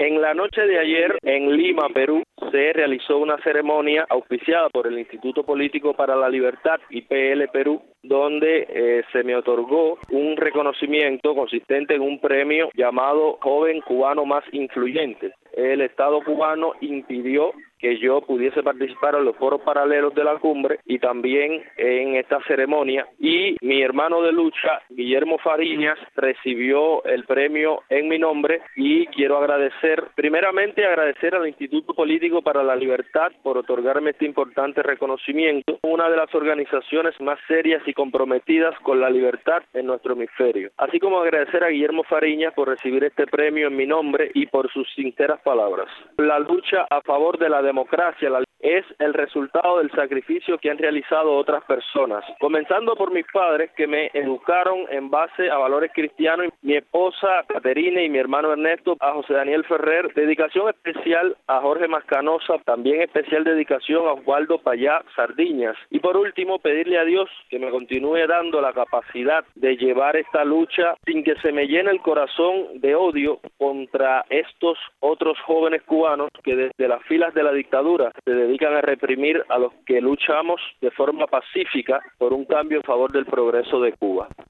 En la noche de ayer, en Lima, Perú, se realizó una ceremonia auspiciada por el Instituto Político para la Libertad, IPL Perú, donde se me otorgó un reconocimiento consistente en un premio llamado Joven Cubano Más Influyente. El Estado cubano impidió que yo pudiese participar en los foros paralelos de la cumbre y también en esta ceremonia, y mi hermano de lucha, Guillermo Fariñas, recibió el premio en mi nombre, y quiero primeramente agradecer al Instituto Político para la Libertad por otorgarme este importante reconocimiento, una de las organizaciones más serias y comprometidas con la libertad en nuestro hemisferio, así como agradecer a Guillermo Fariñas por recibir este premio en mi nombre y por sus sinceras palabras. La lucha a favor de la democracia es el resultado del sacrificio que han realizado otras personas, comenzando por mis padres, que me educaron en base a valores cristianos, mi esposa Caterine y mi hermano Ernesto, a José Daniel Ferrer. Dedicación especial a Jorge Mascanosa, también especial dedicación a Osvaldo Payá Sardiñas, y por último pedirle a Dios que me continúe dando la capacidad de llevar esta lucha sin que se me llene el corazón de odio contra estos otros jóvenes cubanos que desde las filas de la dictadura se dedican a reprimir a los que luchamos de forma pacífica por un cambio en favor del progreso de Cuba.